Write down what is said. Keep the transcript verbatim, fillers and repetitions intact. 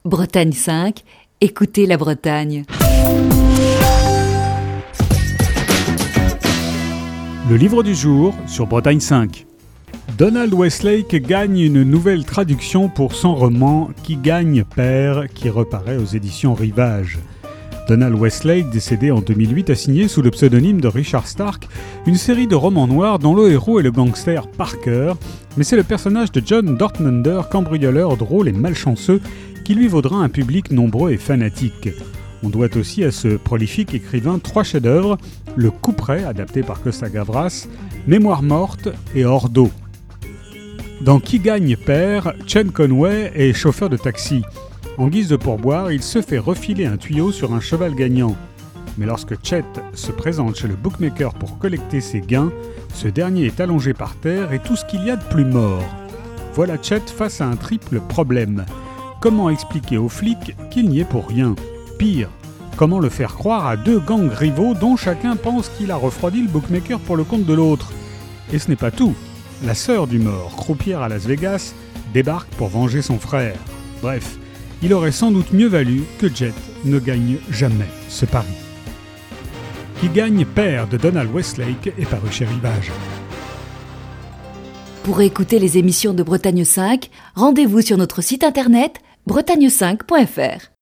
Bretagne cinq, écoutez la Bretagne. Le livre du jour sur Bretagne cinq. Donald Westlake gagne une nouvelle traduction pour son roman « Qui gagne perd » qui reparaît aux éditions Rivage. Donald Westlake, décédé en deux mille huit, a signé sous le pseudonyme de Richard Stark une série de romans noirs dont le héros est le gangster Parker, mais c'est le personnage de John Dortmunder, cambrioleur drôle et malchanceux, qui lui vaudra un public nombreux et fanatique. On doit aussi à ce prolifique écrivain trois chefs-d'œuvre, Le Couperet, adapté par Costa Gavras, Mémoire morte et Hors d'eau. Dans Qui gagne perd, Chen Conway est chauffeur de taxi. En guise de pourboire, il se fait refiler un tuyau sur un cheval gagnant. Mais lorsque Chet se présente chez le bookmaker pour collecter ses gains, ce dernier est allongé par terre et tout ce qu'il y a de plus mort. Voilà Chet face à un triple problème. Comment expliquer aux flics qu'il n'y est pour rien ? Pire, comment le faire croire à deux gangs rivaux dont chacun pense qu'il a refroidi le bookmaker pour le compte de l'autre ? Et ce n'est pas tout. La sœur du mort, croupière à Las Vegas, débarque pour venger son frère. Bref, il aurait sans doute mieux valu que Jet ne gagne jamais ce pari. Qui gagne perd de Donald Westlake est paru chez Rivage. Pour écouter les émissions de Bretagne cinq, rendez-vous sur notre site internet bretagne cinq point f r.